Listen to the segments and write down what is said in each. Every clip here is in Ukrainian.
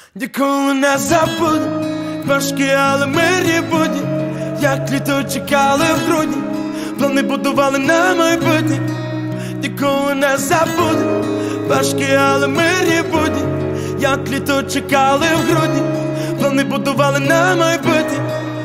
Ніколи не забудем важкі, але мирні будні, як літо чекали в грудні, плани будували на майбутнє. Ніколи не забудем важкі, але мирні будні, як літо чекали в грудні, плани будували на майбутнє.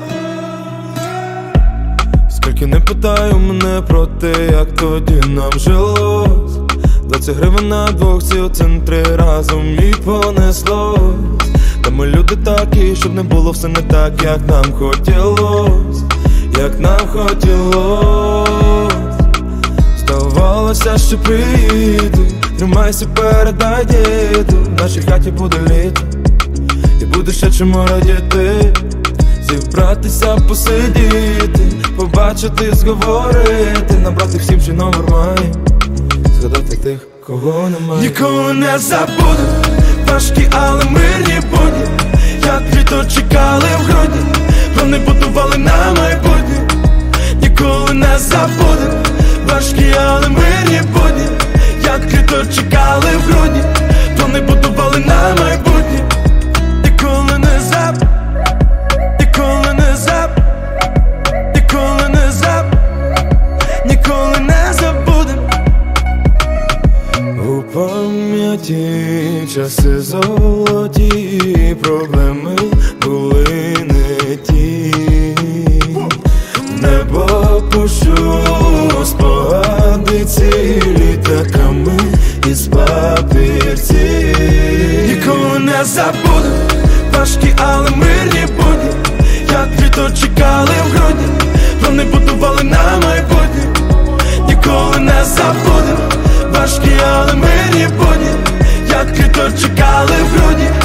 Скільки не питаю мене про те, як тоді нам жилось, 20 гривень на двох, ці у центрі разом і понеслось. Та ми люди такі, щоб не було все не так, як нам хотілось, як нам хотілось. Здавалося, що приїду, тримайся, передай діду, в нашій хаті буде літо, і буде ще чому радіти. Зібратися, посидіти, побачити, зговорити, набрати всім, чи номер має, згадати тих, кого немає. Ніколи не забуду важкі, але мирні будні, як літо чекали в грудні, плани будували на майбутнє. Ніколи не забуду важкі, але мирні будні, як літо чекали в грудні, плани будували на майбутнє. Ніколи не забуду, ніколи не забуду, ніколи не забуду, ніколи не забудем. У пам'яті часи золоті, проблеми були не ті. Небо пущу, спогади цілі літаками із папірці. Ніколи не забуду важкі, але мирні будні, як літо чекали в грудні, плани будували на майбутнє. Ніколи не забудем важкі, але мирні будні, як літо чекали в грудні,